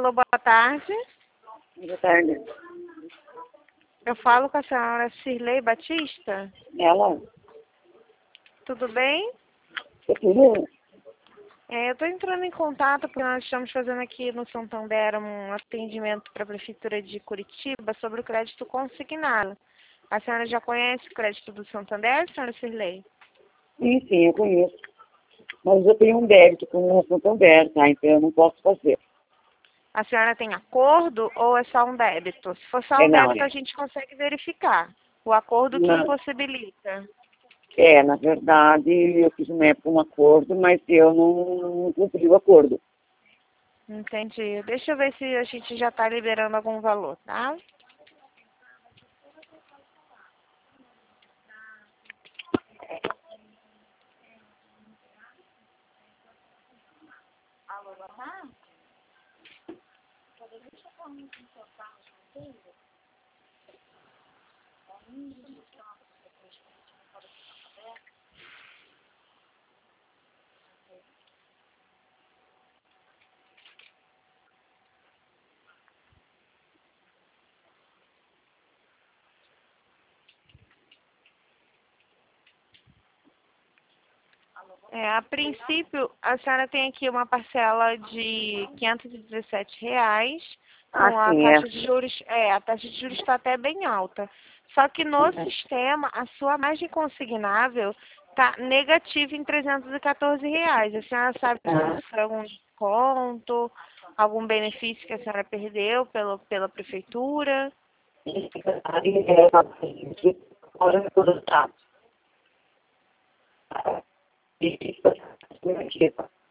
Alô, boa tarde. Boa tarde. Eu falo com a senhora Cirlei Batista. Ela? Tudo bem? Tudo? Eu estou entrando em contato porque nós estamos fazendo aqui no Santander um atendimento para a Prefeitura de Curitiba sobre o crédito consignado. A senhora já conhece o crédito do Santander, senhora Cirlei? Sim, eu conheço. Mas eu tenho um débito com o Santander, tá? Então eu não posso fazer. A senhora tem acordo ou é só um débito? Se for só um Não, débito, a gente consegue verificar. O acordo que não. impossibilita. Na verdade, eu fiz uma época um acordo, mas eu não cumpri o acordo. Entendi. Deixa eu ver se a gente já está liberando algum valor, tá? Alô, boa tarde. Deixa eu falar um seu carro de vocês. A princípio, a senhora tem aqui uma parcela de R$ 517, com a Sim, taxa de juros, a taxa de juros está até bem alta. Só que no sistema, a sua margem consignável está negativa em R$ 314. A senhora sabe se foi algum desconto, algum benefício que a senhora perdeu pela prefeitura? Agora eu estou